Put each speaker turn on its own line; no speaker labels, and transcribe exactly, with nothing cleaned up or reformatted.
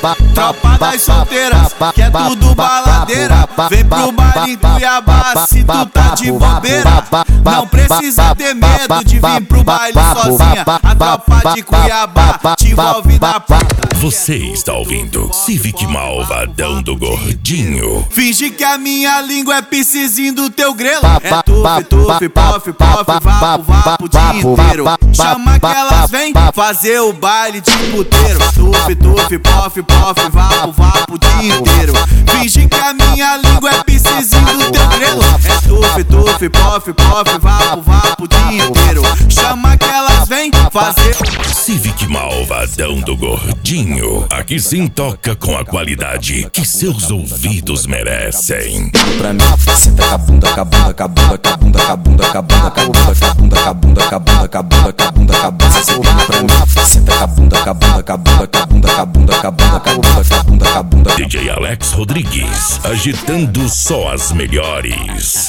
Tropa das solteiras, que é tudo baladeira. Vem pro baile em Cuiabá se tu tá de bobeira. Não precisa ter medo de vir pro baile sozinha. A tropa de Cuiabá te envolve na porta.
Você está ouvindo Civic Malvadão do Gordinho.
Finge que a minha língua é piscizinho do teu grelo. É tuf, tuf, pof, pof, vapo, vapo o dia inteiro. Chama que elas vêm fazer o baile de puteiro. Tuf, tuf, pof, pof, vapo, vapo o dia inteiro. Finge que a minha língua é piscizinho do teu grelo. É tuf, tuf, pof, pof, vapo, vapo o dia inteiro. Chama que elas vêm fazer.
Civic Malvadão do Gordinho. Aqui sim toca com a qualidade que seus ouvidos merecem.
Pra mim, senta com a bunda, com a bunda, com a bunda, com a bunda, com a bunda, com a bunda, com a bunda, com a bunda, com a bunda, com a bunda, com a bunda, com a bunda, com a bunda, senta pra mim, senta com a bunda, com a bunda, com a bunda, com a bunda, com a bunda, com a bunda, com a bunda, com a bunda, com a bunda.
D J Alex Rodrigues, agitando só as melhores.